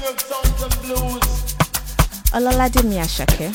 Olaladimi Asake.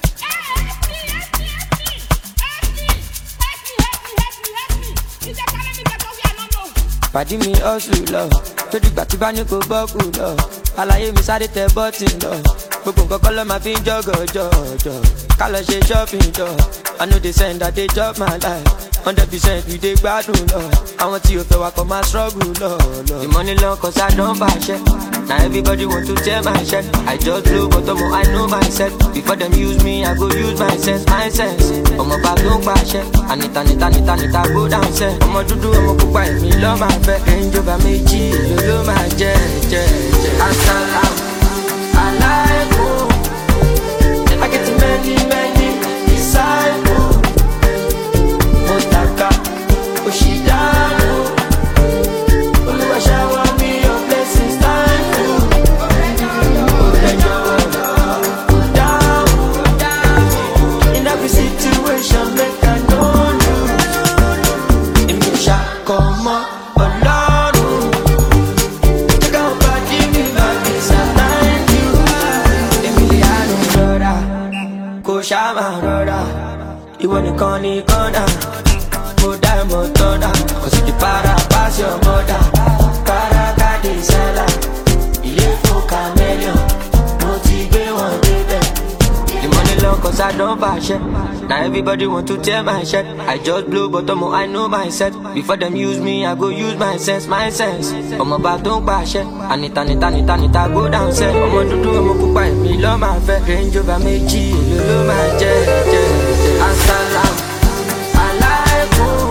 Pàdí mi hustle lọ, tó dìgbà tí bá ní kò bọ́kù lọ. Àlàyé mi sáré tẹ bọ́tì lọ, gbogbo nǹkan kọ́ ló máa fi ń jọ́gọ̀jọ̀. Ká lọ ṣe shopping jọ, I know they send that they chop my life. 100% we dey gbádùn lọ, àwọn tí o fẹ́ wa kọ́ máa struggle lọ. The money long cause I don fàṣẹ, now everybody want to tear my shirt. I just blow but ọmọ I know myself. Before them use me, I go use my sense. Ọmọ bá tó ń pàṣẹ, ànìta go down sẹ́. Ọmọ dúdú ọmọ pupa èmi lọ́ máa fẹ́. Range Rover méjì èlò ló máa jẹ́. Asalaam alaikum, I get many disciples. Motaka Oshidano, Oluwa shower me your blessings, thank you. In every situation, make I know you. In me come on, alone. Take out body, me back, thank you. Emiliano brother, Koshama brother, you wanna call me corner. Mo die mo thunder, cause if you para pass your mother. Para desala, ilé fún chameleon, mo ti gbé wọn débẹ̀. The money long cause I don't fàṣẹ, now everybody want to tear my shirt. I just blow but ọmọ I know myself. Before them use me, I go use my sense. Ọmọ bá tó ń pàṣẹ, ànìta go down sẹ́. Ọmọ dúdú ọmọ pupa èmi lọ́ máa fẹ́. Range Rover méjì èlò ló máa jẹ́. Asalaam alaikum.